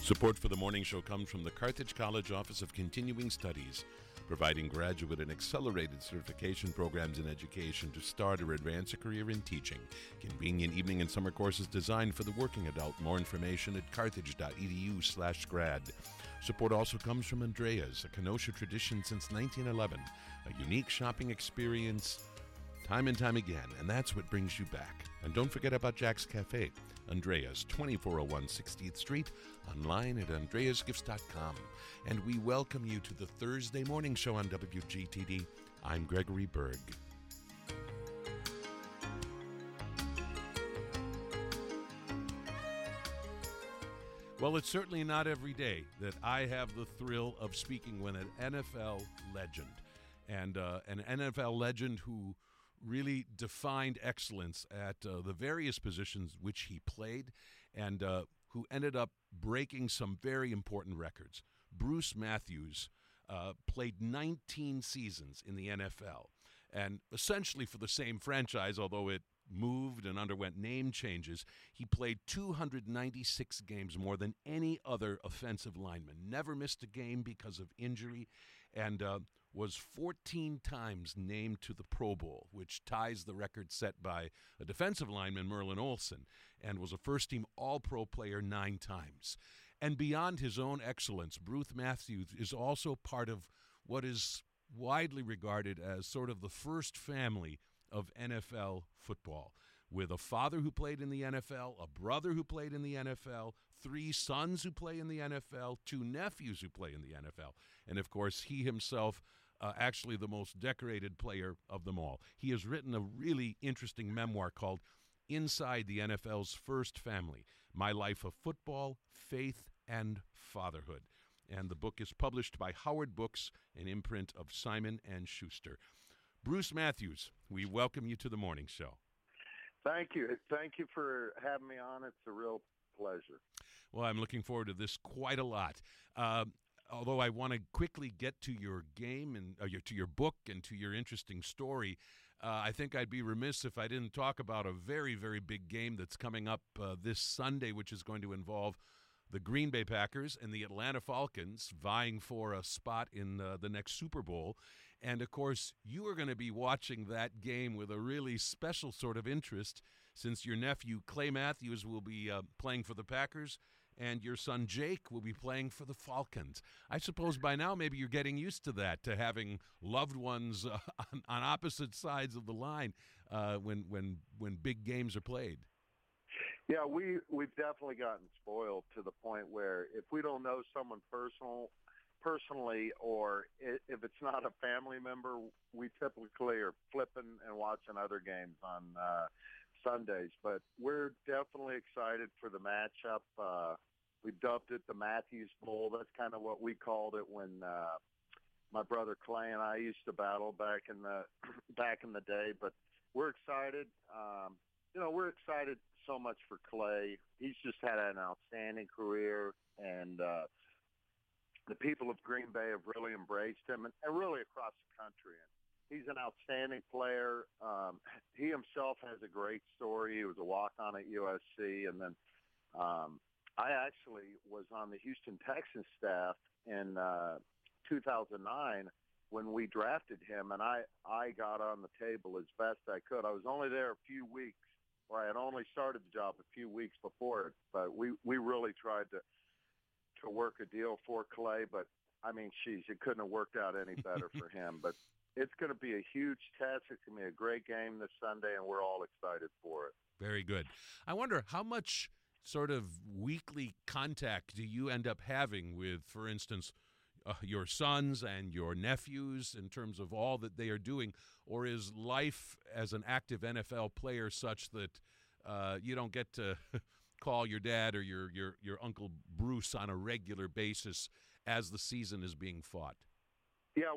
Support for the morning show comes from the Carthage College Office of Continuing Studies, providing graduate and accelerated certification programs in education to start or advance a career in teaching. Convenient evening and summer courses designed for the working adult. More information at carthage.edu/grad. Support also comes from Andrea's, a Kenosha tradition since 1911, a unique shopping experience time and time again, and that's what brings you back. And don't forget about Jack's Cafe, Andrea's, 2401 60th Street, online at andreasgifts.com. And we welcome you to the Thursday morning show on WGTD. I'm Gregory Berg. Well, it's certainly not every day that I have the thrill of speaking with an NFL legend, and an NFL legend who really defined excellence at the various positions which he played, and who ended up breaking some very important records. Bruce Matthews played 19 seasons in the NFL, and essentially for the same franchise, although it moved and underwent name changes. He played 296 games, more than any other offensive lineman. Never missed a game because of injury, and was 14 times named to the Pro Bowl, which ties the record set by a defensive lineman, Merlin Olsen, and was a first-team All-Pro player 9 times. And beyond his own excellence, Bruce Matthews is also part of what is widely regarded as sort of the first family of NFL football, with a father who played in the NFL, a brother who played in the NFL, 3 sons who play in the NFL, 2 nephews who play in the NFL, and of course he himself actually the most decorated player of them all. He has written a really interesting memoir called Inside the NFL's First Family, My Life of Football, Faith, and Fatherhood. And the book is published by Howard Books, an imprint of Simon & Schuster. Bruce Matthews, we welcome you to the morning show. Thank you. Thank you for having me on. It's a real pleasure. Well, I'm looking forward to this quite a lot. Although I want to quickly get to your game and to your book and to your interesting story, I think I'd be remiss if I didn't talk about a very, very big game that's coming up this Sunday, which is going to involve the Green Bay Packers and the Atlanta Falcons vying for a spot in the next Super Bowl. And, of course, you are going to be watching that game with a really special sort of interest, since your nephew, Clay Matthews, will be playing for the Packers and your son, Jake, will be playing for the Falcons. I suppose by now maybe you're getting used to that, to having loved ones on opposite sides of the line when big games are played. Yeah, we've definitely gotten spoiled to the point where if we don't know someone personally, or if it's not a family member, we typically are flipping and watching other games on Sundays. But we're definitely excited for the matchup. We dubbed it the Matthews Bowl. That's kind of what we called it when my brother Clay and I used to battle back in the day. But we're excited. We're excited so much for Clay. He's just had an outstanding career, and the people of Green Bay have really embraced him, and really across the country. And he's an outstanding player. He himself has a great story. He was a walk-on at USC, and then I actually was on the Houston Texans staff in 2009 when we drafted him, and I got on the table as best I could. I was only there a few weeks, or I had only started the job a few weeks before it, but we really tried to work a deal for Clay. But, I mean, it couldn't have worked out any better for him. But it's going to be a huge test. It's going to be a great game this Sunday, and we're all excited for it. Very good. I wonder how much sort of weekly contact do you end up having with, for instance, your sons and your nephews in terms of all that they are doing, or is life as an active NFL player such that you don't get to call your dad or your Uncle Bruce on a regular basis as the season is being fought? Yeah,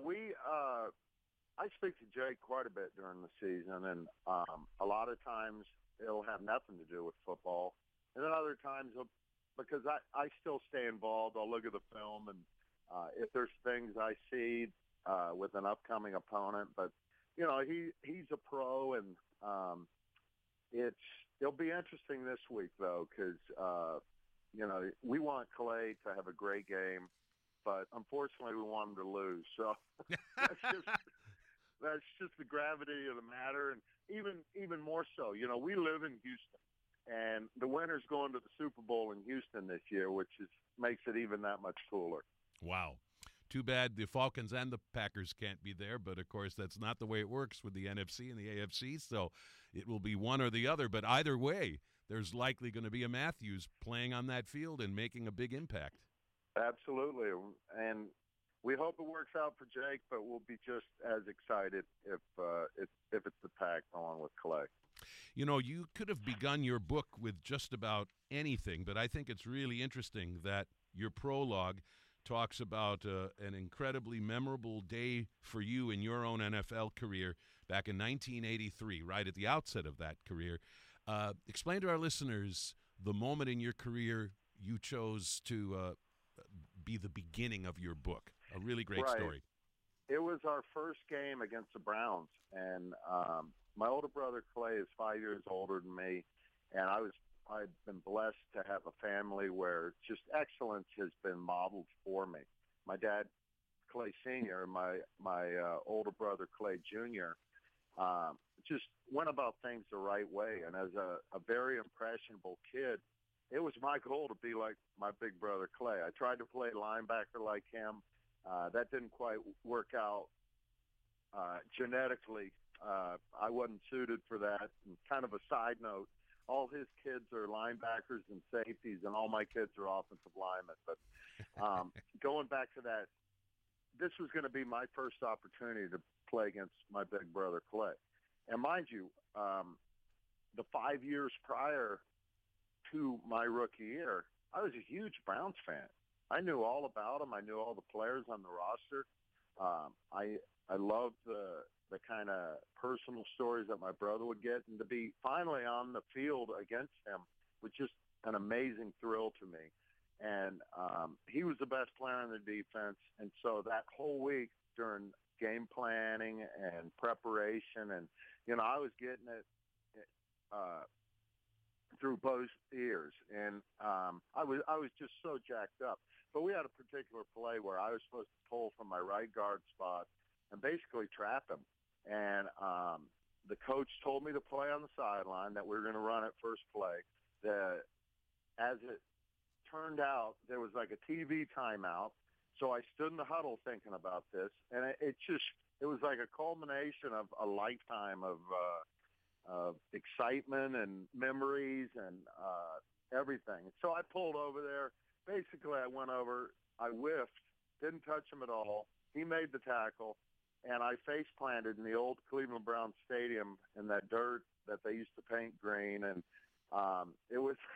I speak to Jake quite a bit during the season, and a lot of times it'll have nothing to do with football, and then other times, because I still stay involved, I'll look at the film, and if there's things I see with an upcoming opponent. But, he's a pro, and it'll be interesting this week, though, because we want Clay to have a great game, but unfortunately we want him to lose. So that's just that's just the gravity of the matter, and even more so. We live in Houston, and the winner's going to the Super Bowl in Houston this year, which makes it even that much cooler. Wow. Too bad the Falcons and the Packers can't be there, but of course that's not the way it works with the NFC and the AFC, so it will be one or the other. But either way, there's likely going to be a Matthews playing on that field and making a big impact. Absolutely, and we hope it works out for Jake, but we'll be just as excited if it's the Pack along with Clay. You could have begun your book with just about anything, but I think it's really interesting that your prologue talks about an incredibly memorable day for you in your own NFL career back in 1983, right at the outset of that career. Explain to our listeners the moment in your career you chose to be the beginning of your book. A really great story. It was our first game against the Browns, and my older brother Clay is 5 years older than me, and I've been blessed to have a family where just excellence has been modeled for me. My dad, Clay Sr., and my older brother Clay Jr. Just went about things the right way, and as a very impressionable kid, it was my goal to be like my big brother Clay. I tried to play linebacker like him. That didn't quite work out genetically. I wasn't suited for that. And kind of a side note, all his kids are linebackers and safeties, and all my kids are offensive linemen. But going back to that, this was going to be my first opportunity to play against my big brother Clay. And mind you, the 5 years prior to my rookie year, I was a huge Browns fan. I knew all about them. I knew all the players on the roster. I loved the kind of personal stories that my brother would get, and to be finally on the field against him was just an amazing thrill to me. And he was the best player on the defense, and so that whole week during game planning and preparation, and I was getting it through both ears, and I was just so jacked up. But we had a particular play where I was supposed to pull from my right guard spot and basically trap him. And the coach told me to play on the sideline, that we were going to run it first play. As it turned out, there was like a TV timeout. So I stood in the huddle thinking about this, and it was like a culmination of a lifetime of excitement and memories and everything. So I pulled over there. Basically, I went over, I whiffed, didn't touch him at all. He made the tackle, and I face planted in the old Cleveland Browns stadium in that dirt that they used to paint green. And it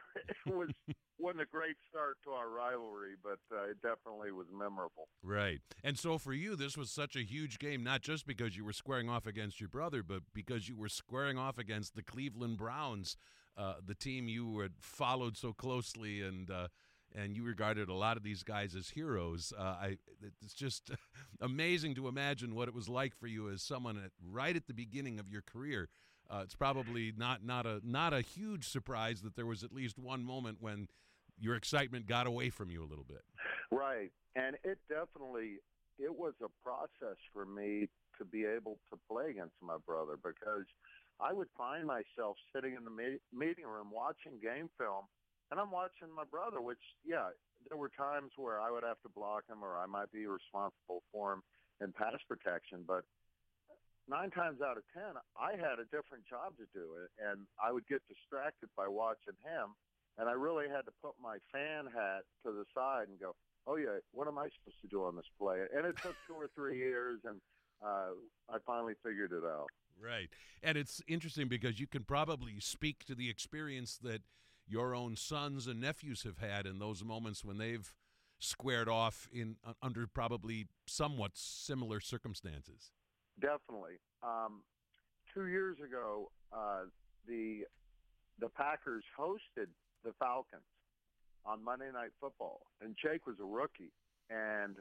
wasn't a great start to our rivalry, but it definitely was memorable. Right. And so for you, this was such a huge game, not just because you were squaring off against your brother, but because you were squaring off against the Cleveland Browns, the team you had followed so closely, and you regarded a lot of these guys as heroes. It's just amazing to imagine what it was like for you as someone right at the beginning of your career. It's probably not a huge surprise that there was at least one moment when your excitement got away from you a little bit. Right, and it was a process for me to be able to play against my brother, because I would find myself sitting in the meeting room watching game film, and I'm watching my brother, which, there were times where I would have to block him or I might be responsible for him in pass protection. But 9 times out of 10, I had a different job to do it, and I would get distracted by watching him, and I really had to put my fan hat to the side and go, oh, yeah, what am I supposed to do on this play? And it took 2 or 3 years, and I finally figured it out. Right. And it's interesting because you can probably speak to the experience that your own sons and nephews have had in those moments when they've squared off under probably somewhat similar circumstances. Definitely. 2 years ago, the Packers hosted the Falcons on Monday Night Football, and Jake was a rookie, and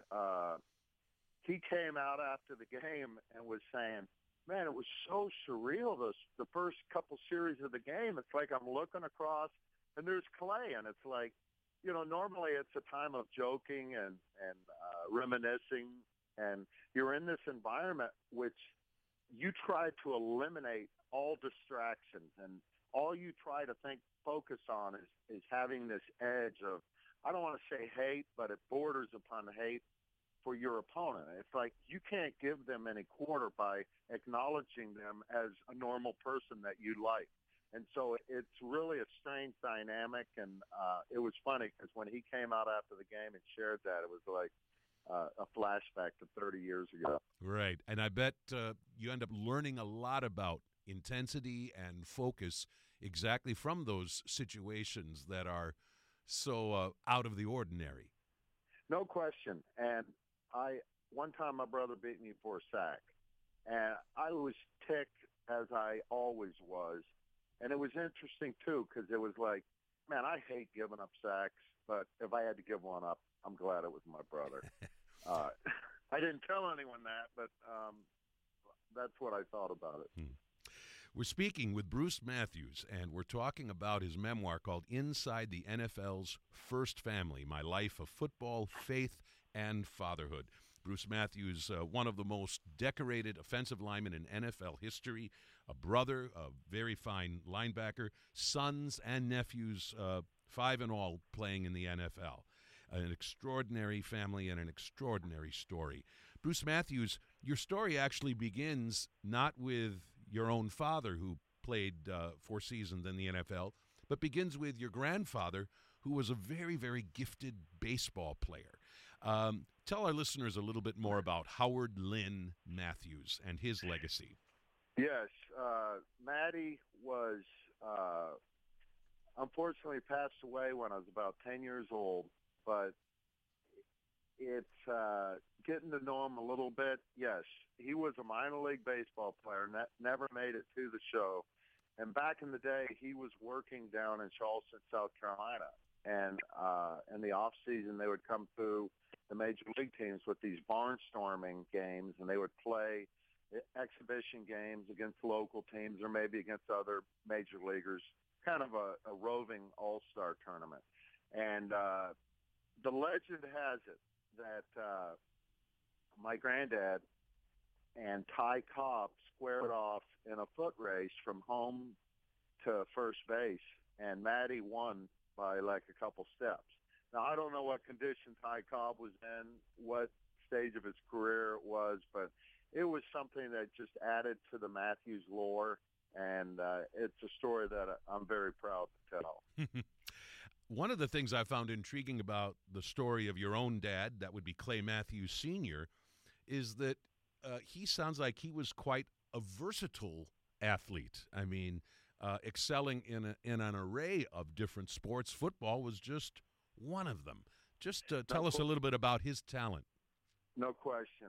he came out after the game and was saying, man, it was so surreal, the first couple series of the game. It's like I'm looking across, and there's Clay, and it's like, normally it's a time of joking and reminiscing, and you're in this environment which you try to eliminate all distractions, and all you try to focus on is having this edge of, I don't want to say hate, but it borders upon hate for your opponent. It's like you can't give them any quarter by acknowledging them as a normal person that you like. And so it's really a strange dynamic, and it was funny because when he came out after the game and shared that, it was like a flashback to 30 years ago. Right, and I bet you end up learning a lot about intensity and focus exactly from those situations that are so out of the ordinary. No question. And one time my brother beat me for a sack, and I was ticked as I always was. And it was interesting, too, because it was like, man, I hate giving up sacks, but if I had to give one up, I'm glad it was my brother. I didn't tell anyone that, but that's what I thought about it. We're speaking with Bruce Matthews, and we're talking about his memoir called Inside the NFL's First Family, My Life of Football, Faith, and Fatherhood. Bruce Matthews, one of the most decorated offensive linemen in NFL history, a brother, a very fine linebacker, sons and nephews, 5 in all, playing in the NFL. An extraordinary family and an extraordinary story. Bruce Matthews, your story actually begins not with your own father, who played 4 seasons in the NFL, but begins with your grandfather, who was a very, very gifted baseball player. Tell our listeners a little bit more about Howard Lynn Matthews and his legacy. Yes, Matty was unfortunately passed away when I was about 10 years old, but it's getting to know him a little bit. Yes, he was a minor league baseball player, never made it to the show. And back in the day, he was working down in Charleston, South Carolina. And in the off season, they would come through the major league teams with these barnstorming games, and they would play exhibition games against local teams or maybe against other major leaguers, kind of a roving all-star tournament. And the legend has it that my granddad and Ty Cobb squared off in a foot race from home to first base, and Matty won by like a couple steps. Now, I don't know what condition Ty Cobb was in, what stage of his career it was, but it was something that just added to the Matthews lore, and it's a story that I'm very proud to tell. One of the things I found intriguing about the story of your own dad, that would be Clay Matthews Sr., is that he sounds like he was quite a versatile athlete. I mean, excelling in an array of different sports. Football was just one of them. Just tell us a little bit about his talent. No question.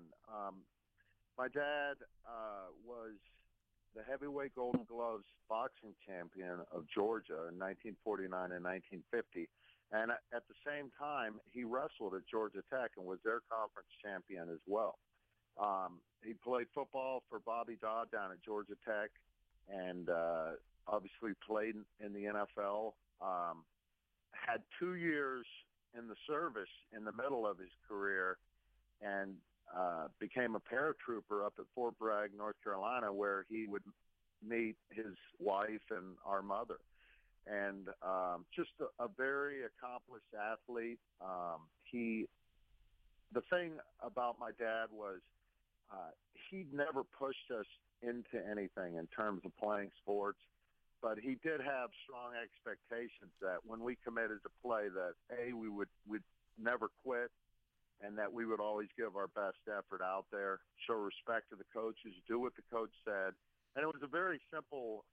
My dad was the heavyweight Golden Gloves boxing champion of Georgia in 1949 and 1950. And at the same time, he wrestled at Georgia Tech and was their conference champion as well. He played football for Bobby Dodd down at Georgia Tech and obviously played in the NFL. Had 2 years in the service in the middle of his career and became a paratrooper up at Fort Bragg, North Carolina, where he would meet his wife and our mother. And just a very accomplished athlete. The thing about my dad was he never pushed us into anything in terms of playing sports, but he did have strong expectations that when we committed to play that, we'd never quit, and that we would always give our best effort out there, show respect to the coaches, do what the coach said. And it was a very simple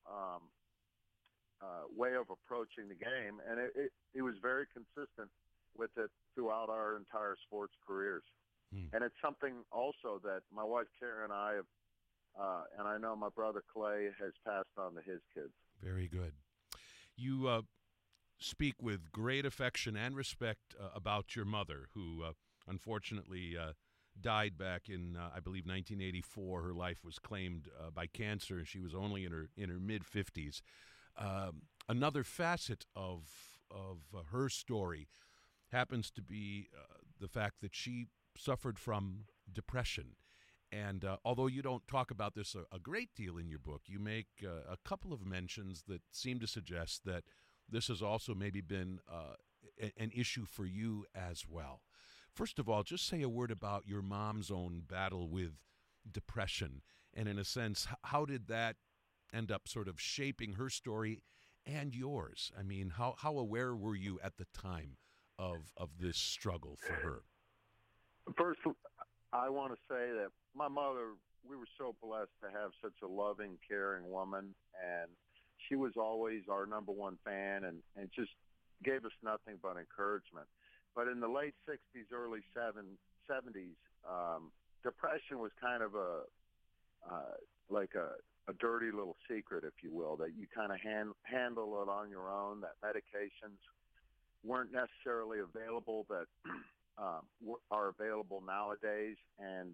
way of approaching the game, and it was very consistent with it throughout our entire sports careers. And it's something also that my wife Karen and I have, and I know my brother Clay has passed on to his kids. Very good. You speak with great affection and respect about your mother, who unfortunately died back in, I believe, 1984. Her life was claimed by cancer, and she was only in her mid-50s. Another facet of her story happens to be the fact that she suffered from depression. And although you don't talk about this a great deal in your book, you make a couple of mentions that seem to suggest that this has also maybe been an issue for you as well. First of all, just say a word about your mom's own battle with depression. And in a sense, how did that end up sort of shaping her story and yours? I mean, how aware were you at the time of this struggle for her? First, I want to say that my mother, we were so blessed to have such a loving, caring woman, and she was always our number one fan and just gave us nothing but encouragement. But in the late 60s, early 70s, depression was kind of like a dirty little secret, if you will, that you kind of handle it on your own, that medications weren't necessarily available that are available nowadays. And,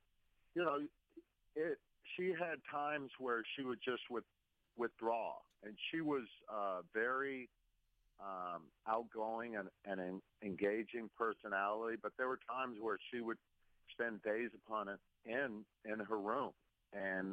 she had times where she would just withdraw. And she was very outgoing and an engaging personality, but there were times where she would spend days upon it in her room. And,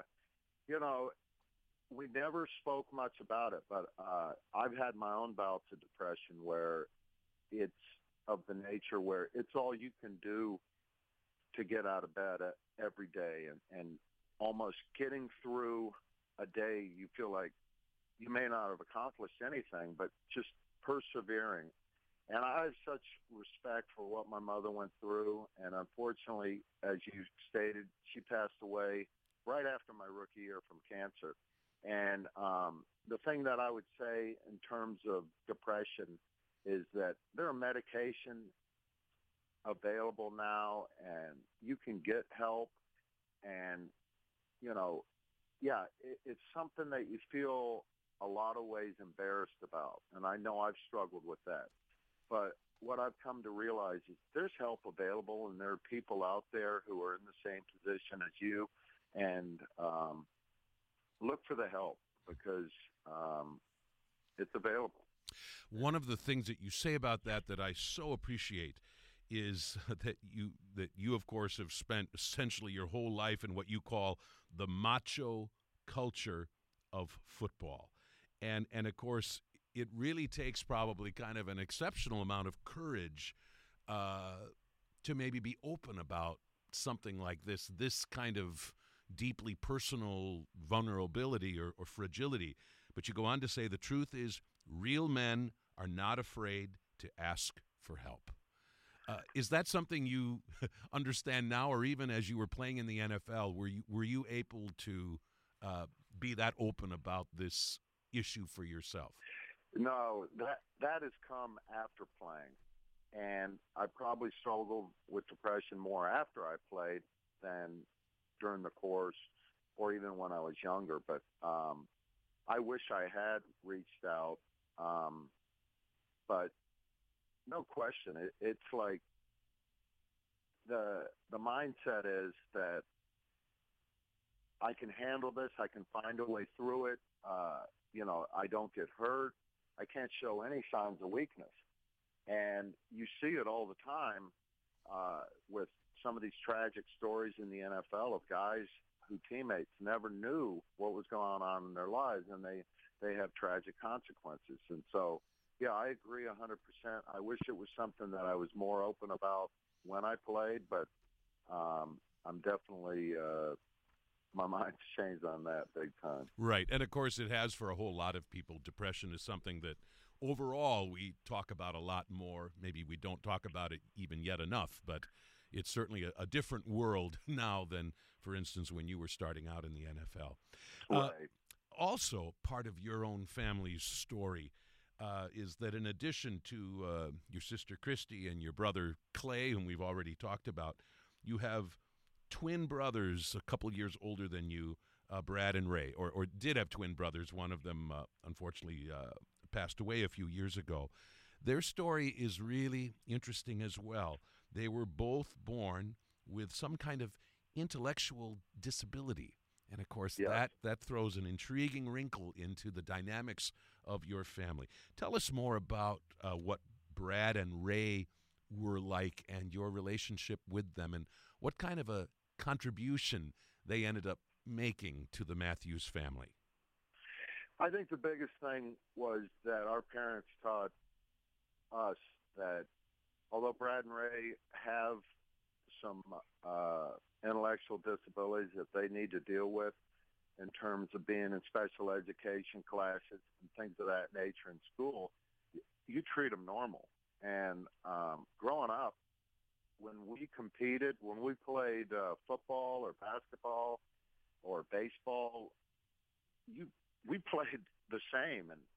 we never spoke much about it, but I've had my own bouts of depression where it's of the nature where it's all you can do to get out of bed every day, and almost getting through a day you feel like you may not have accomplished anything, but just persevering. And I have such respect for what my mother went through, and unfortunately, as you stated, she passed away right after my rookie year from cancer. And the thing that I would say in terms of depression is that there are medications available now, and you can get help. And, it's something that you feel a lot of ways embarrassed about. And I know I've struggled with that. But what I've come to realize is there's help available, and there are people out there who are in the same position as you. And look for the help because it's available. One of the things that you say about that I so appreciate is that you of course have spent essentially your whole life in what you call the macho culture of football. And of course it really takes probably kind of an exceptional amount of courage to maybe be open about something like this kind of deeply personal vulnerability or fragility. But you go on to say the truth is real men are not afraid to ask for help. Is that something you understand now, or even as you were playing in the NFL, were you able to be that open about this issue for yourself? No, that has come after playing. And I probably struggled with depression more after I played than during the course or even when I was younger. But I wish I had reached out. But no question, it's like the mindset is that I can handle this. I can find a way through it. I don't get hurt. I can't show any signs of weakness. And you see it all the time with some of these tragic stories in the NFL of guys who teammates never knew what was going on in their lives, and they have tragic consequences. And so, yeah, I agree 100%. I wish it was something that I was more open about when I played, but I'm definitely my mind's changed on that big time. Right. And, of course, it has for a whole lot of people. Depression is something that overall we talk about a lot more. Maybe we don't talk about it even yet enough, but it's certainly a different world now than, for instance, when you were starting out in the NFL. Right. Also, part of your own family's story is that in addition to your sister Christy and your brother Clay, whom we've already talked about, you have twin brothers a couple years older than you, Brad and Ray, or did have twin brothers. One of them, unfortunately, passed away a few years ago. Their story is really interesting as well. They were both born with some kind of intellectual disability. And, of course, Yes. that throws an intriguing wrinkle into the dynamics of your family. Tell us more about what Brad and Ray were like and your relationship with them, and what kind of a contribution they ended up making to the Matthews family. I think the biggest thing was that our parents taught us that although Brad and Ray have some intellectual disabilities that they need to deal with in terms of being in special education classes and things of that nature in school, you treat them normal. And growing up, when we competed, when we played football or basketball or baseball, we played the same. And,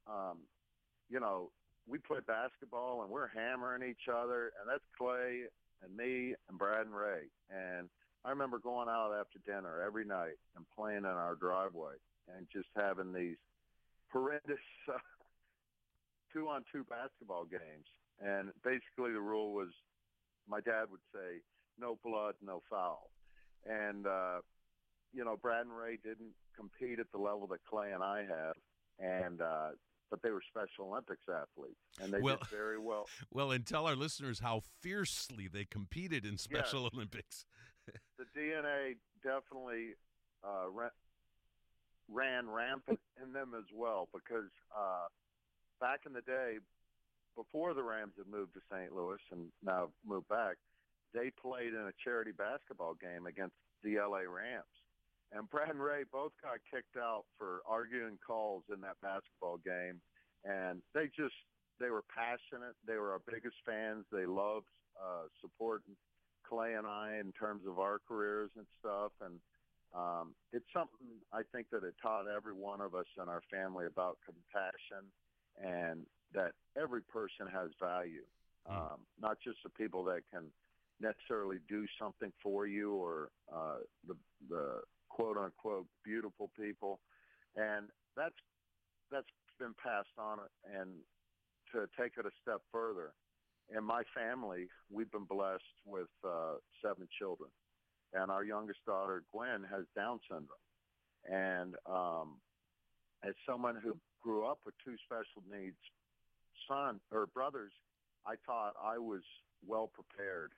we played basketball and we're hammering each other, and that's Clay and me and Brad and Ray. And I remember going out after dinner every night and playing in our driveway and just having these horrendous two-on-two basketball games. And basically the rule was my dad would say, no blood, no foul. And, Brad and Ray didn't compete at the level that Clay and I have. And but they were Special Olympics athletes, and they did very well. Well, and tell our listeners how fiercely they competed in Special Olympics. The DNA definitely ran rampant in them as well, because back in the day, before the Rams had moved to St. Louis and now moved back, they played in a charity basketball game against the LA Rams. And Brad and Ray both got kicked out for arguing calls in that basketball game. And they were passionate. They were our biggest fans. They loved supporting Clay and I in terms of our careers and stuff. And it's something I think that it taught every one of us in our family about compassion and that every person has value, not just the people that can necessarily do something for you or the quote-unquote beautiful people. And that's been passed on. And to take it a step further, in my family, we've been blessed with 7 children. And our youngest daughter, Gwen, has Down syndrome. And as someone who grew up with 2 special needs brothers, I thought I was well prepared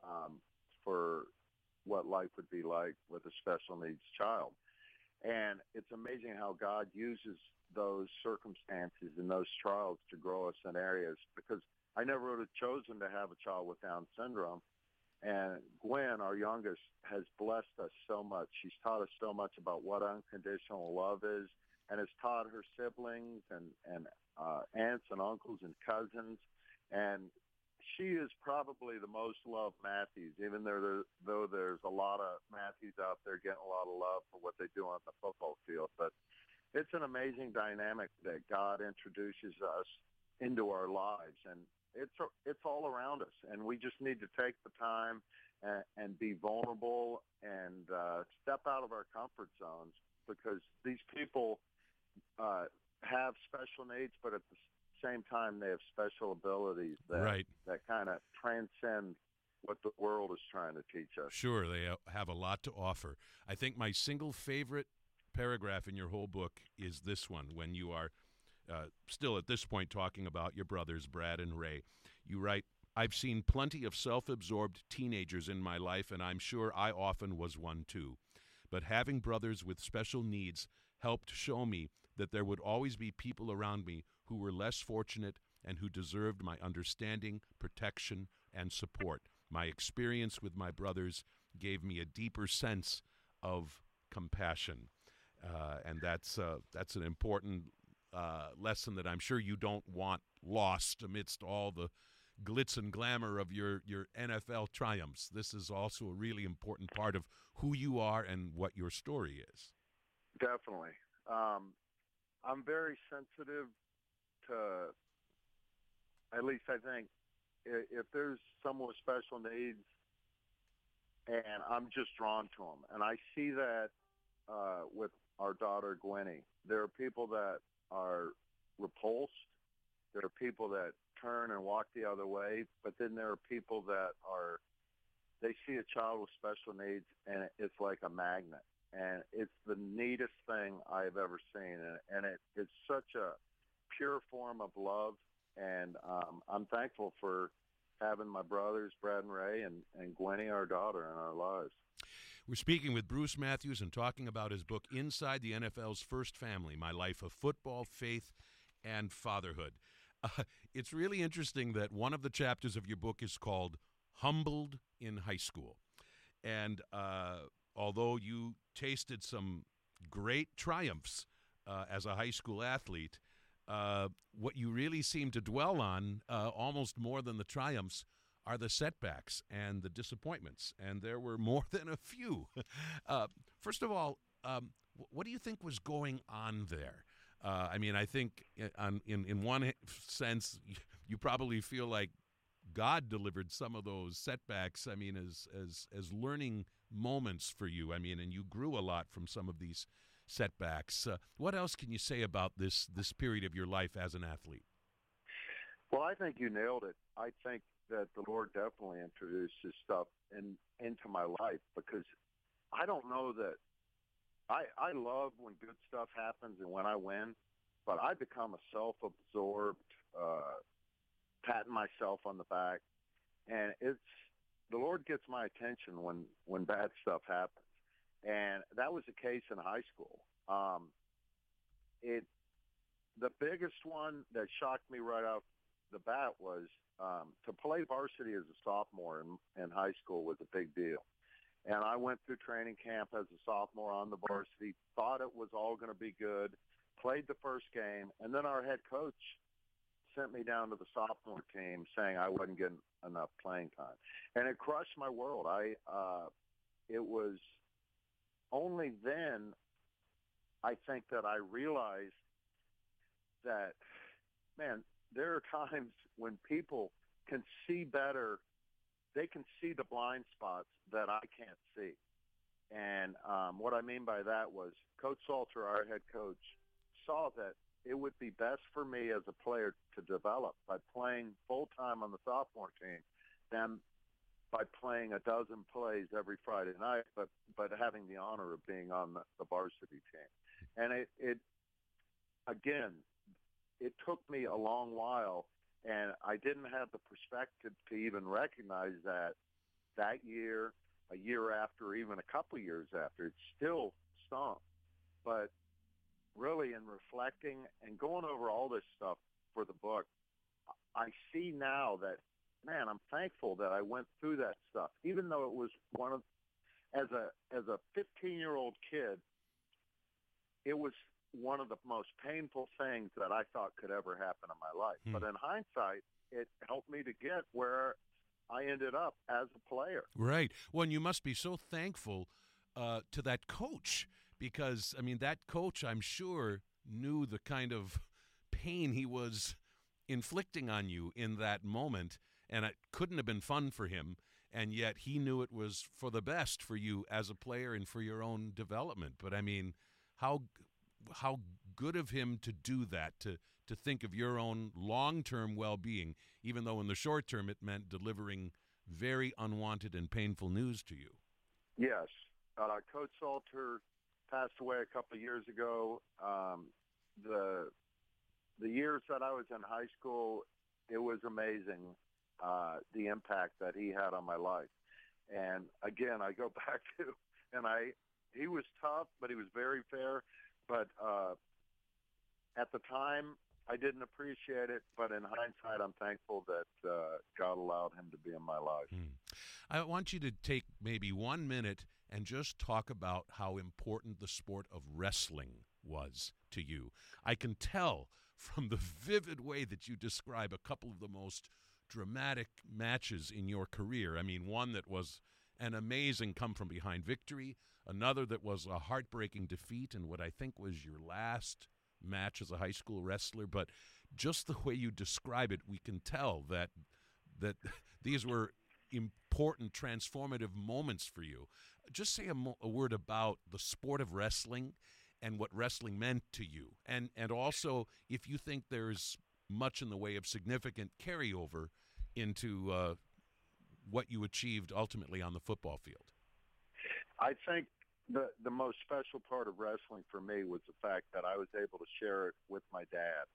for what life would be like with a special needs child. And it's amazing how God uses those circumstances and those trials to grow us in areas, because I never would have chosen to have a child with Down syndrome. And Gwen, our youngest, has blessed us so much. She's taught us so much about what unconditional love is, and has taught her siblings and aunts and uncles and cousins. And she is probably the most loved Matthews, even though there's a lot of Matthews out there getting a lot of love for what they do on the football field. But it's an amazing dynamic that God introduces us into our lives, and it's all around us. And we just need to take the time and be vulnerable and step out of our comfort zones, because these people have special needs, but at the same time they have special abilities that kind of transcend what the world is trying to teach us. Sure, they have a lot to offer. I think my single favorite paragraph in your whole book is this one, when you are still at this point talking about your brothers, Brad and Ray. You write, "I've seen plenty of self-absorbed teenagers in my life, and I'm sure I often was one too. But having brothers with special needs helped show me that there would always be people around me who were less fortunate and who deserved my understanding, protection, and support. My experience with my brothers gave me a deeper sense of compassion." And that's an important lesson that I'm sure you don't want lost amidst all the glitz and glamour of your NFL triumphs. This is also a really important part of who you are and what your story is. Definitely. I'm very sensitive to, at least I think, if there's someone with special needs, and I'm just drawn to them. And I see that with our daughter, Gwenny. There are people that are repulsed. There are people that turn and walk the other way. But then there are people that they see a child with special needs, and it's like a magnet. And it's the neatest thing I've ever seen. And it's such a pure form of love And I'm thankful for having my brothers, Brad and Ray, and Gwenny, our daughter, in our lives. We're speaking with Bruce Matthews and talking about his book, Inside the NFL's First Family, My Life of Football, Faith, and Fatherhood. It's really interesting that one of the chapters of your book is called Humbled in High School. And although you tasted some great triumphs as a high school athlete, what you really seem to dwell on, almost more than the triumphs, are the setbacks and the disappointments. And there were more than a few. First of all, what do you think was going on there? I mean, I think in one sense, you probably feel like God delivered some of those setbacks, I mean, as learning moments for you. I mean, and you grew a lot from some of these setbacks. What else can you say about this period of your life as an athlete? Well, I think you nailed it. I think that the Lord definitely introduced his stuff into my life, because I don't know that I love when good stuff happens and when I win, but I become a self-absorbed, patting myself on the back, and the Lord gets my attention when bad stuff happens, and that was the case in high school. The biggest one that shocked me right off the bat was to play varsity as a sophomore in high school was a big deal. And I went through training camp as a sophomore on the varsity, thought it was all going to be good, played the first game, and then our head coach sent me down to the sophomore team saying I wasn't getting enough playing time. And it crushed my world. It was only then I think that I realized that, man, there are times when people can see better. They can see the blind spots that I can't see. And what I mean by that was Coach Salter, our head coach, saw that it would be best for me as a player to develop by playing full-time on the sophomore team than by playing a dozen plays every Friday night, but having the honor of being on the varsity team. And it took me a long while, and I didn't have the perspective to even recognize that year, a year after, even a couple years after. It still stunk. But really, in reflecting and going over all this stuff for the book, I see now that, man, I'm thankful that I went through that stuff, even though it was as a 15-year-old kid, it was one of the most painful things that I thought could ever happen in my life. But in hindsight, it helped me to get where I ended up as a player. Right. Well, and you must be so thankful to that coach, because, I mean, that coach, I'm sure, knew the kind of pain he was inflicting on you in that moment, and it couldn't have been fun for him, and yet he knew it was for the best for you as a player and for your own development. But, I mean, how good of him to do that, to think of your own long-term well-being, even though in the short term it meant delivering very unwanted and painful news to you. Yes. Coach Salter passed away a couple of years ago. The years that I was in high school, it was amazing, the impact that he had on my life. And again, I go back to, he was tough, but he was very fair. But at the time, I didn't appreciate it. But in hindsight, I'm thankful that God allowed him to be in my life. I want you to take maybe 1 minute and just talk about how important the sport of wrestling was to you. I can tell from the vivid way that you describe a couple of the most dramatic matches in your career. I mean, one that was an amazing come-from-behind victory, another that was a heartbreaking defeat in what I think was your last match as a high school wrestler. But just the way you describe it, we can tell that these were important, transformative moments for you. Just say a word about the sport of wrestling and what wrestling meant to you. And also, if you think there's much in the way of significant carryover into what you achieved ultimately on the football field. I think the most special part of wrestling for me was the fact that I was able to share it with my dad.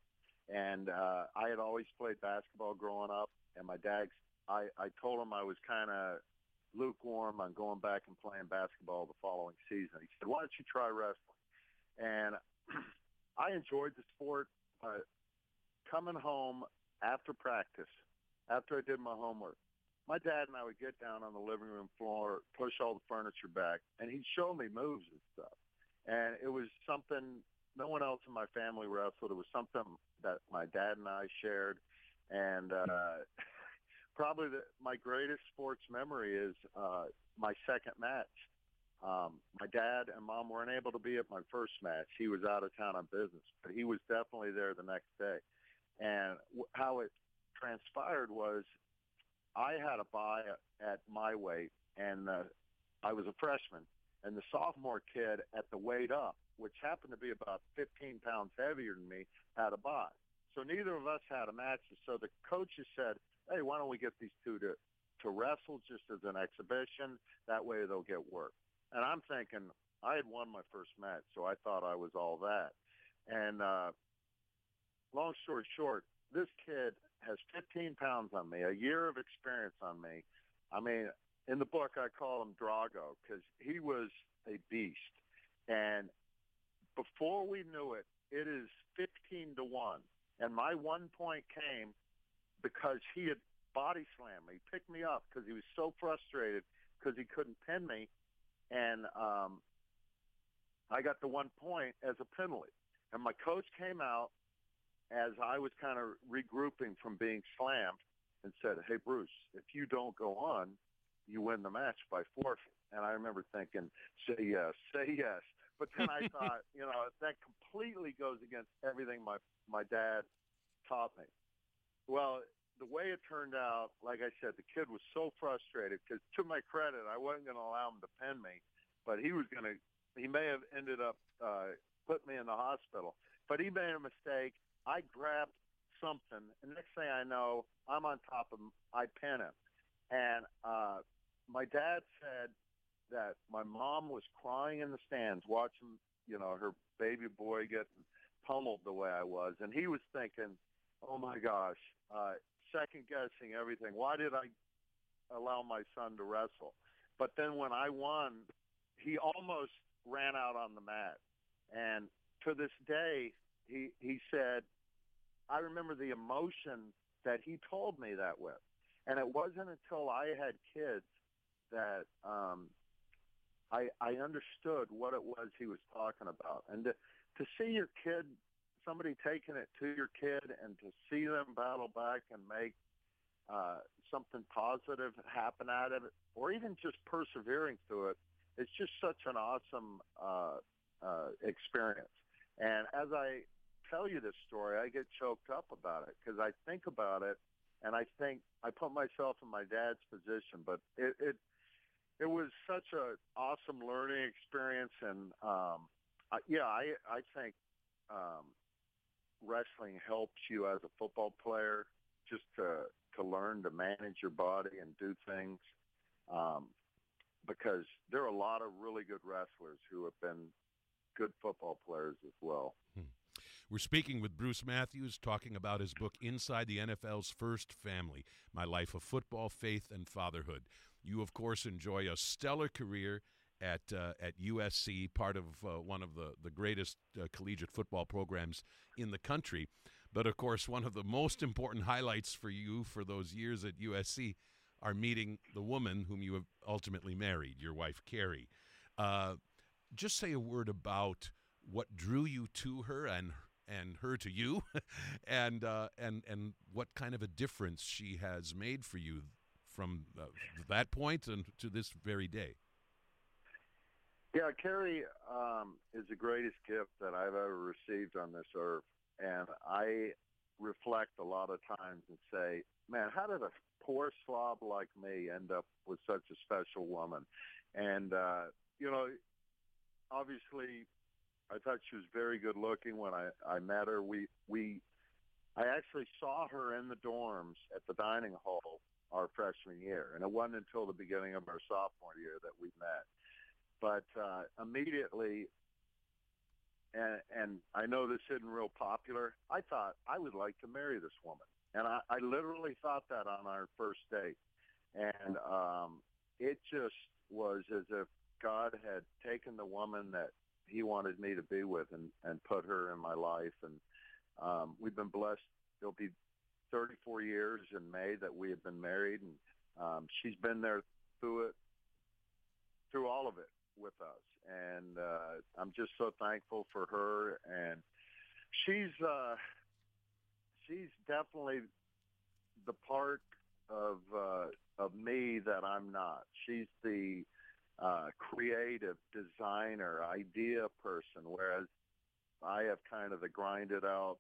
And I had always played basketball growing up, and my dad, I told him I was kind of lukewarm on going back and playing basketball the following season. He said, why don't you try wrestling? And I enjoyed the sport. Coming home after practice, after I did my homework, my dad and I would get down on the living room floor, push all the furniture back, and he'd show me moves and stuff. And it was something no one else in my family wrestled. It was something that my dad and I shared. And probably my greatest sports memory is my second match. My dad and mom weren't able to be at my first match. He was out of town on business, but he was definitely there the next day. And how it transpired was I had a bye at my weight, and I was a freshman, and the sophomore kid at the weight up, which happened to be about 15 pounds heavier than me, had a bye. So neither of us had a match. So the coaches said, hey, why don't we get these two to wrestle just as an exhibition? That way they'll get work. And I'm thinking, I had won my first match, so I thought I was all that. And long story short, this kid has 15 pounds on me, a year of experience on me. I mean, in the book, I call him Drago because he was a beast. And before we knew it, it is 15-1. And my 1 point came because he had body slammed me. He picked me up because he was so frustrated because he couldn't pin me. And I got the 1 point as a penalty. And my coach came out as I was kind of regrouping from being slammed and said, hey, Bruce, if you don't go on, you win the match by forfeit. And I remember thinking, say yes, say yes. But then I thought, that completely goes against everything my dad taught me. Well, the way it turned out, like I said, the kid was so frustrated because, to my credit, I wasn't going to allow him to pin me, but he may have ended up putting me in the hospital. But he made a mistake. I grabbed something, and next thing I know, I'm on top of him. I pin him. And my dad said that my mom was crying in the stands watching, her baby boy getting pummeled the way I was. And he was thinking, oh, my gosh, second-guessing everything. Why did I allow my son to wrestle? But then when I won, he almost ran out on the mat. And to this day, he said, I remember the emotion that he told me that with. And it wasn't until I had kids that I understood what it was he was talking about. And to see your kid, somebody taking it to your kid, and to see them battle back and make something positive happen out of it, or even just persevering through it, it's just such an awesome experience. And as I tell you this story, I get choked up about it because I think about it, and I think I put myself in my dad's position. But it was such an awesome learning experience, and I think wrestling helps you as a football player just to learn to manage your body and do things, because there are a lot of really good wrestlers who have been good football players as well. We're speaking with Bruce Matthews, talking about his book, Inside the NFL's First Family, My Life of Football, Faith, and Fatherhood. You, of course, enjoy a stellar career at USC, part of one of the greatest collegiate football programs in the country. But, of course, one of the most important highlights for you for those years at USC are meeting the woman whom you have ultimately married, your wife, Carrie. Just say a word about what drew you to her and her to you, and what kind of a difference she has made for you from that point and to this very day. Yeah, Carrie is the greatest gift that I've ever received on this earth, and I reflect a lot of times and say, man, how did a poor slob like me end up with such a special woman? And obviously, I thought she was very good looking when I met her. I actually saw her in the dorms at the dining hall our freshman year, and it wasn't until the beginning of our sophomore year that we met. But immediately and I know this isn't real popular. I thought I would like to marry this woman, and I literally thought that on our first date, and it just was as if God had taken the woman that He wanted me to be with and put her in my life, and we've been blessed. It'll be 34 years in May that we have been married, and she's been there through all of it with us, and I'm just so thankful for her. And she's definitely the part of me that I'm not. She's the creative designer, idea person, whereas I have kind of the grinded out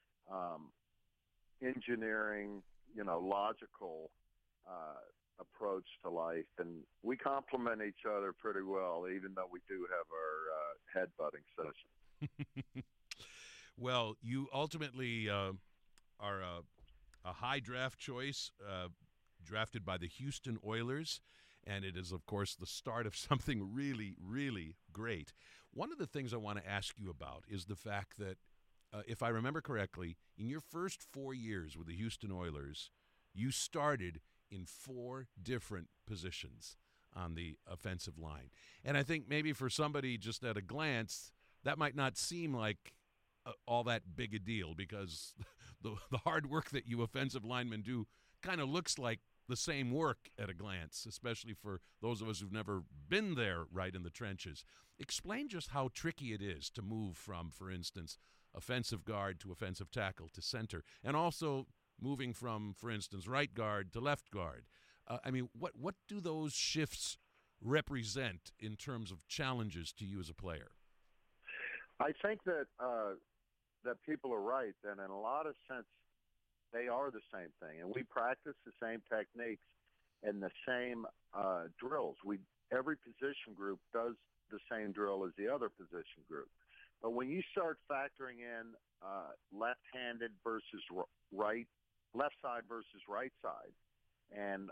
engineering, logical approach to life, and we complement each other pretty well, even though we do have our head-butting sessions. Well, you ultimately are a high draft choice, drafted by the Houston Oilers, and it is, of course, the start of something really, really great. One of the things I want to ask you about is the fact that, if I remember correctly, in your first 4 years with the Houston Oilers, you started in 4 different positions on the offensive line. And I think maybe for somebody just at a glance, that might not seem like all that big a deal, because the hard work that you offensive linemen do kind of looks like the same work at a glance, especially for those of us who've never been there right in the trenches. Explain just how tricky it is to move from, for instance, offensive guard to offensive tackle to center, and also moving from, for instance, right guard to left guard. I mean, what do those shifts represent in terms of challenges to you as a player? I think that that people are right, and in a lot of sense, they are the same thing, and we practice the same techniques and the same drills. Every position group does the same drill as the other position group. But when you start factoring in left-handed versus right, left side versus right side, and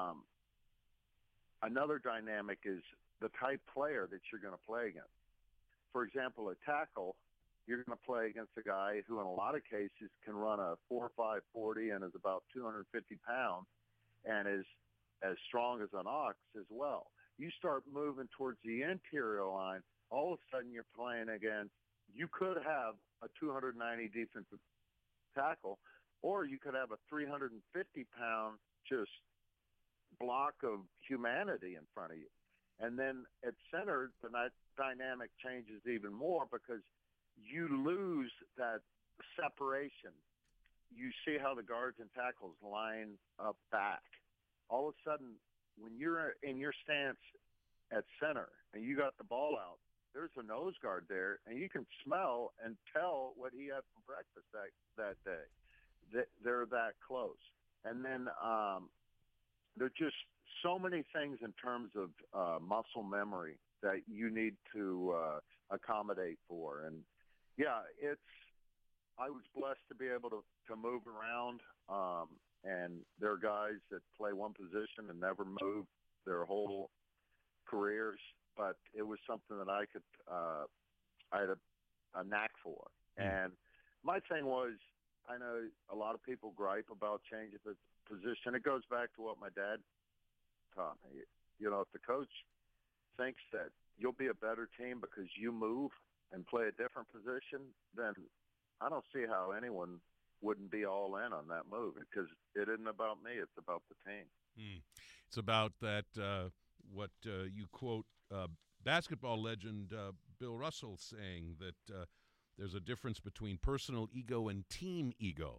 another dynamic is the type player that you're going to play against. For example, a tackle, you're going to play against a guy who in a lot of cases can run a 4.5 40 and is about 250 pounds and is as strong as an ox as well. You start moving towards the interior line, all of a sudden you're playing against, you could have a 290 defensive tackle, or you could have a 350-pound just block of humanity in front of you. And then at center, the dynamic changes even more because you lose that separation. You see how the guards and tackles line up back. All of a sudden, when you're in your stance at center and you got the ball out, there's a nose guard there, and you can smell and tell what he had for breakfast that day. They're that close. And then there's just so many things in terms of muscle memory that you need to accommodate for. And, yeah, I was blessed to be able to move around, and there are guys that play one position and never move their whole careers, but it was something that I had a knack for. And my thing was, I know a lot of people gripe about changing the position. It goes back to what my dad taught me. If the coach thinks that you'll be a better team because you move and play a different position, then I don't see how anyone wouldn't be all in on that move, because it isn't about me. It's about the team. It's about that, what you quote basketball legend Bill Russell saying, that there's a difference between personal ego and team ego.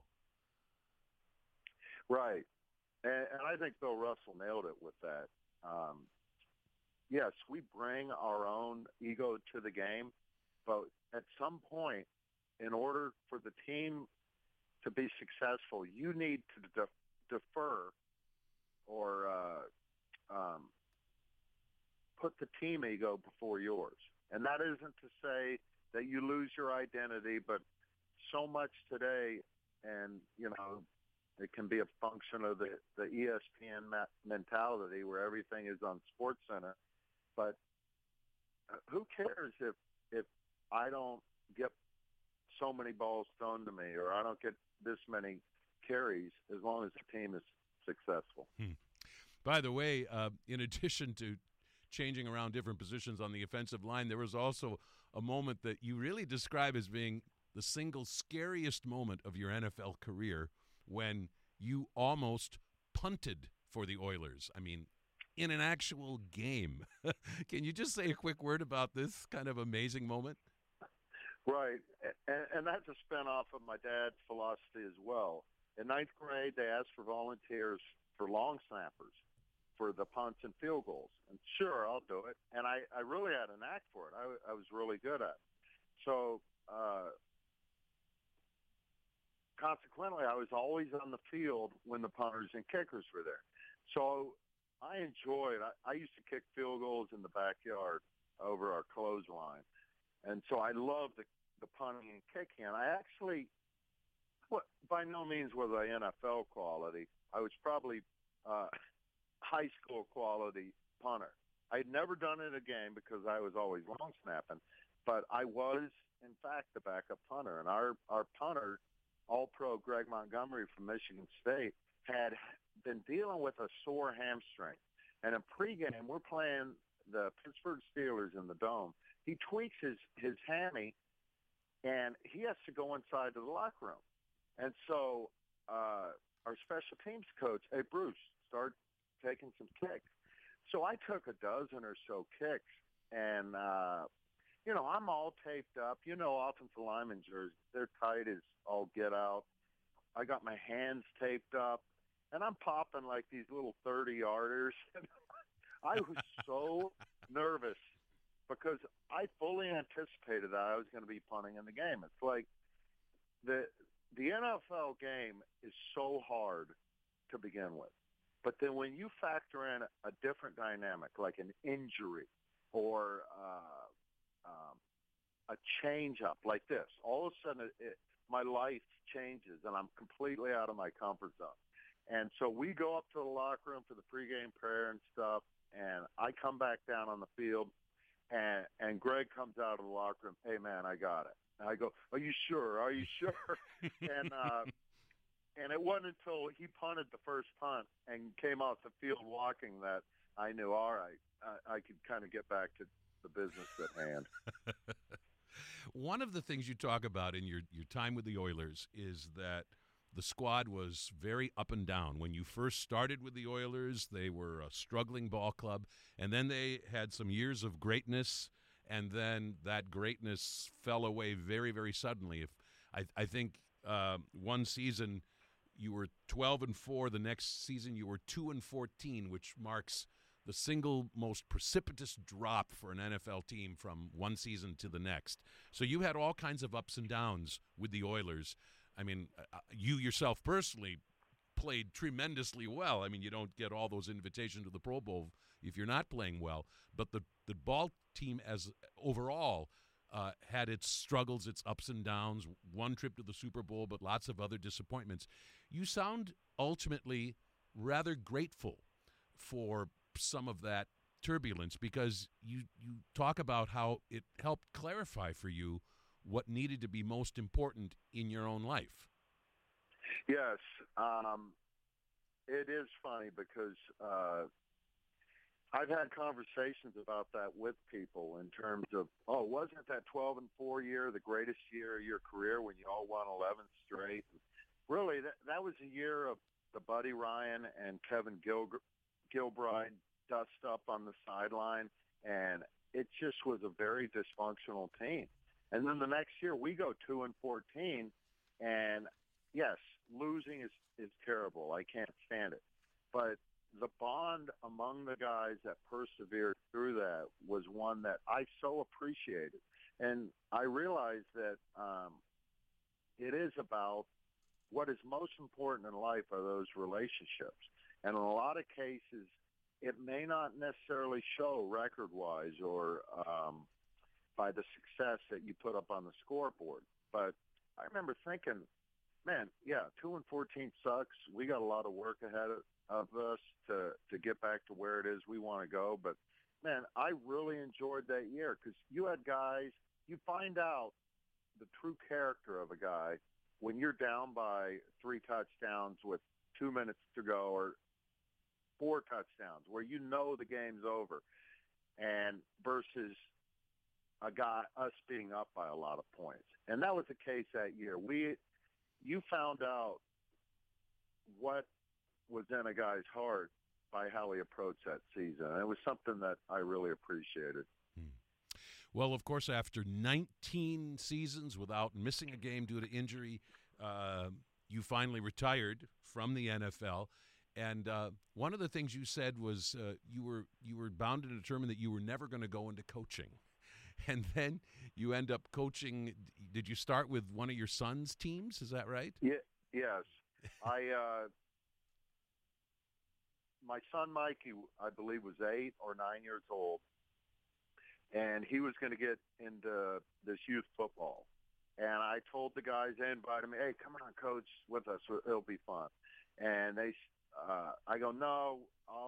Right. And I think Bill Russell nailed it with that. Yes, we bring our own ego to the game, but at some point, in order for the team to be successful, you need to defer or put the team ego before yours. And that isn't to say that you lose your identity, but so much today, and, it can be a function of the ESPN mentality where everything is on SportsCenter. But who cares if I don't get so many balls thrown to me, or I don't get this many carries, as long as the team is successful. By the way, in addition to changing around different positions on the offensive line, there was also a moment that you really describe as being the single scariest moment of your NFL career, when you almost punted for the Oilers. I mean, in an actual game. Can you just say a quick word about this kind of amazing moment? Right, and that's a spinoff of my dad's philosophy as well. In ninth grade, they asked for volunteers for long snappers for the punts and field goals. And sure, I'll do it. And I really had a knack for it. I was really good at it. So consequently, I was always on the field when the punters and kickers were there. So I enjoyed it. I used to kick field goals in the backyard over our clothesline. And so I loved the punting and kicking. And I actually, by no means was I NFL quality. I was probably high school quality punter. I had never done it in a game because I was always long snapping, but I was, in fact, the backup punter. And our punter, All-Pro Greg Montgomery from Michigan State, had been dealing with a sore hamstring. And in pregame, we're playing the Pittsburgh Steelers in the Dome. He tweaks his hammy, and he has to go inside to the locker room. And so our special teams coach, hey, Bruce, start taking some kicks. So I took a dozen or so kicks, and, I'm all taped up. Offensive lineman jerseys, they're tight as all get out. I got my hands taped up, and I'm popping like these little 30-yarders. I was so nervous because I fully anticipated that I was going to be punting in the game. It's like the NFL game is so hard to begin with. But then when you factor in a different dynamic, like an injury or a change-up like this, all of a sudden my life changes, and I'm completely out of my comfort zone. And so we go up to the locker room for the pregame prayer and stuff, and I come back down on the field, and Greg comes out of the locker room, hey, man, I got it. And I go, are you sure? Are you sure? And it wasn't until he punted the first punt and came off the field walking that I knew, all right, I could kind of get back to the business at hand. One of the things you talk about in your time with the Oilers is that the squad was very up and down. When you first started with the Oilers, they were a struggling ball club, and then they had some years of greatness, and then that greatness fell away very, very suddenly. I think one season you were 12-4. The next season you were 2-14, which marks the single most precipitous drop for an NFL team from one season to the next. So you had all kinds of ups and downs with the Oilers. I mean, you yourself personally played tremendously well. I mean, you don't get all those invitations to the Pro Bowl if you're not playing well. But the ball team as overall had its struggles, its ups and downs, one trip to the Super Bowl, but lots of other disappointments. You sound ultimately rather grateful for some of that turbulence, because you talk about how it helped clarify for you what needed to be most important in your own life. Yes. It is funny because I've had conversations about that with people in terms of, wasn't that 12-4 year the greatest year of your career when you all won 11 straight? Really, that was a year of the Buddy Ryan and Kevin Gilbride dust up on the sideline, and it just was a very dysfunctional team. And then the next year we go 2-14, and yes, losing is terrible. I can't stand it. But the bond among the guys that persevered through that was one that I so appreciated. And I realized that it is about what is most important in life are those relationships. And in a lot of cases, it may not necessarily show record-wise or by the success that you put up on the scoreboard. But I remember thinking, man, 2-14 sucks. We got a lot of work ahead of us to get back to where it is we want to go. But, man, I really enjoyed that year because you had guys, you find out the true character of a guy when you're down by 3 touchdowns with 2 minutes to go, or 4 touchdowns, where you know the game's over, and versus us being up by a lot of points. And that was the case that year. You found out what was in a guy's heart by how he approached that season. And it was something that I really appreciated. Well, of course, after 19 seasons without missing a game due to injury, you finally retired from the NFL. And one of the things you said was you were bound and determined that you were never going to go into coaching. And then you end up coaching. Did you start with one of your son's teams? Is that right? Yeah, yes. My son Mikey, I believe, was 8 or 9 years old, and he was going to get into this youth football. And I told the guys, they invited me, hey, come on, coach, with us. It'll be fun. And I go, no,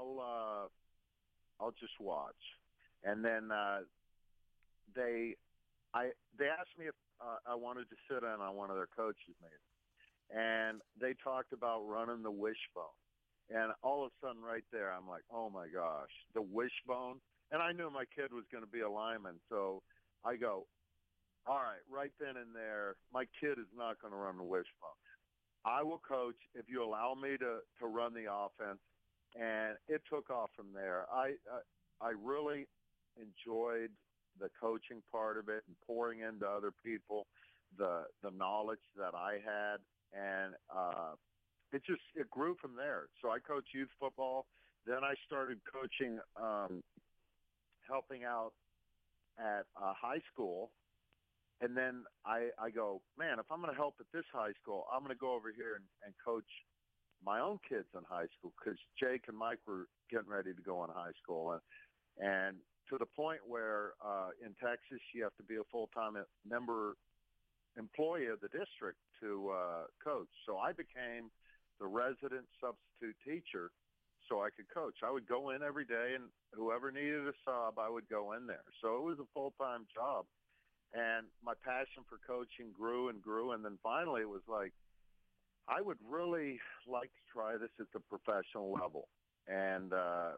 I'll just watch. And then they asked me if I wanted to sit in on one of their coaches' meetings. And they talked about running the wishbone. And all of a sudden right there, I'm like, oh, my gosh, the wishbone. And I knew my kid was going to be a lineman. So I go, all right then and there, my kid is not going to run the wishbone. I will coach if you allow me to run the offense. And it took off from there. I really enjoyed the coaching part of it and pouring into other people the knowledge that I had. And it grew from there. So I coached youth football. Then I started coaching, helping out at high school. And then I go, man, if I'm going to help at this high school, I'm going to go over here and coach my own kids in high school, because Jake and Mike were getting ready to go in high school. And to the point where in Texas you have to be a full-time employee of the district to coach. So I became the resident substitute teacher so I could coach. I would go in every day, and whoever needed a sub, I would go in there. So it was a full-time job. And my passion for coaching grew and grew. And then finally it was like, I would really like to try this at the professional level. And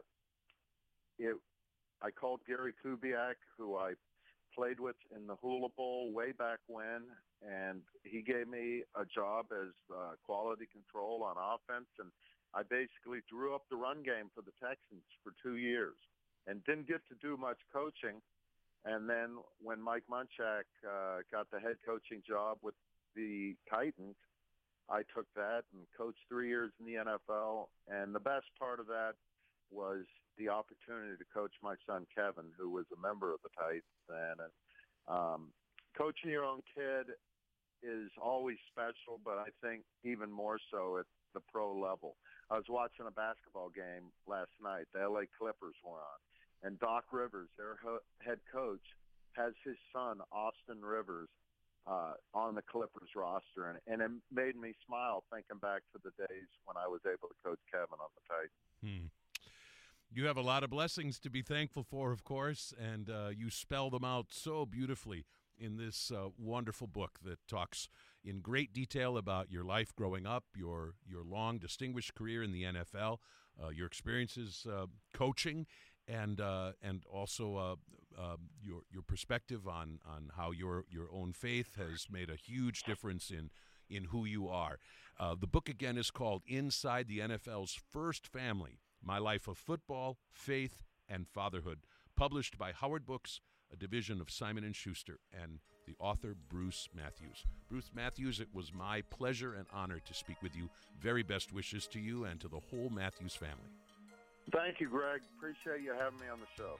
I called Gary Kubiak, who I played with in the Hula Bowl way back when, and he gave me a job as quality control on offense. And I basically drew up the run game for the Texans for 2 years and didn't get to do much coaching. And then when Mike Munchak got the head coaching job with the Titans, I took that and coached 3 years in the NFL. And the best part of that was the opportunity to coach my son Kevin, who was a member of the Titans. And coaching your own kid is always special, but I think even more so at the pro level. I was watching a basketball game last night. The LA Clippers were on. And Doc Rivers, their head coach, has his son, Austin Rivers, on the Clippers roster. And it made me smile thinking back to the days when I was able to coach Kevin on the Titans. You have a lot of blessings to be thankful for, of course, and you spell them out so beautifully in this wonderful book that talks in great detail about your life growing up, your long, distinguished career in the NFL, your experiences coaching, and also your perspective on how your own faith has made a huge difference in who you are. The book, again, is called Inside the NFL's First Family, My Life of Football, Faith, and Fatherhood, published by Howard Books, a division of Simon & Schuster, and the author, Bruce Matthews. Bruce Matthews, it was my pleasure and honor to speak with you. Very best wishes to you and to the whole Matthews family. Thank you, Greg. Appreciate you having me on the show.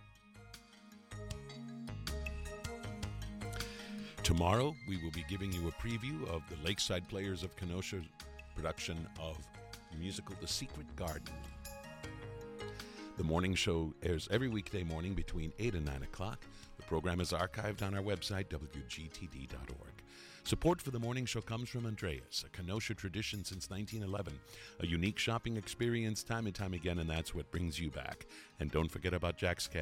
Tomorrow, we will be giving you a preview of the Lakeside Players of Kenosha's production of the musical The Secret Garden. The morning show airs every weekday morning between 8 and 9 o'clock. The program is archived on our website, wgtd.org. Support for the morning show comes from Andreas, a Kenosha tradition since 1911, a unique shopping experience time and time again, and that's what brings you back. And don't forget about Jack's